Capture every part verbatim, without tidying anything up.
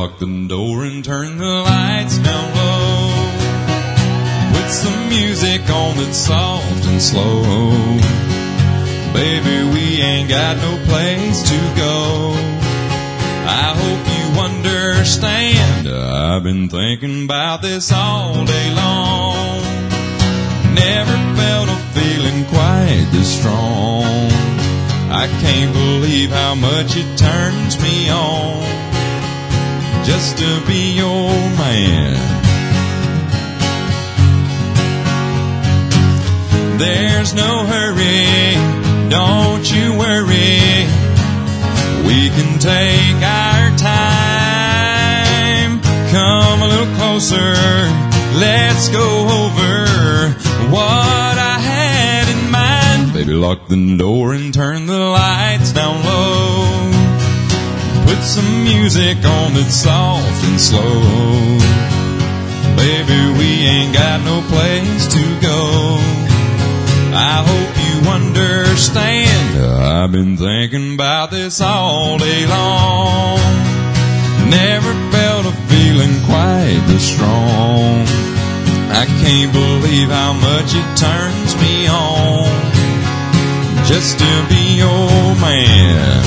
lock the door and turn the lights down low. Put some music on that's soft and slow. Baby, we ain't got no place to go. I hope you understand. I've been thinking about this all day long. Never felt a feeling quite this strong. I can't believe how much it turns me on just to be your man. There's no hurry, don't you worry. We can take our time. Come a little closer, let's go over what I had in mind. Baby, lock the door and turn the lights down low. Put some music on that's soft and slow. Baby, we ain't got no place to go. I hope you understand. I've been thinking about this all day long. Never felt a feeling quite this strong. I can't believe how much it turns me on just to be your man.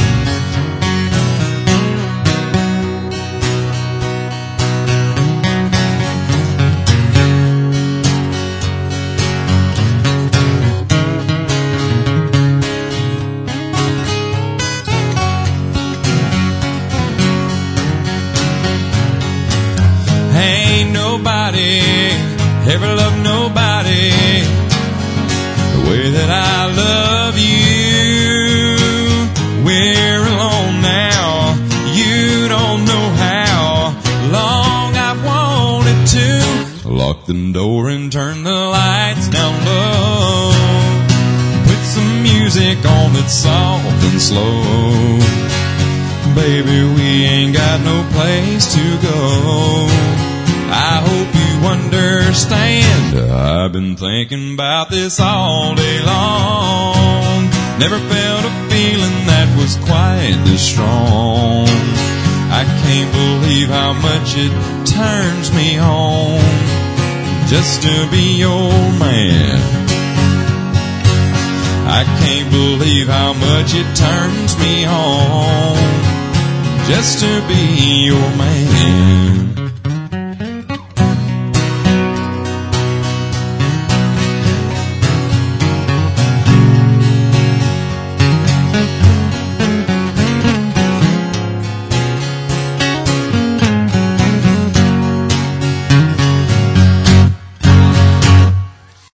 Ain't nobody ever loved nobody the way that I love you. We're alone now, you don't know how long I've wanted to. Lock the door and turn the lights down low. Put some music on that's soft and slow. Baby, we ain't got no place to go. I hope you understand. I've been thinking about this all day long. Never felt a feeling that was quite this strong. I can't believe how much it turns me on just to be your man. I can't believe how much it turns me on just to be your man.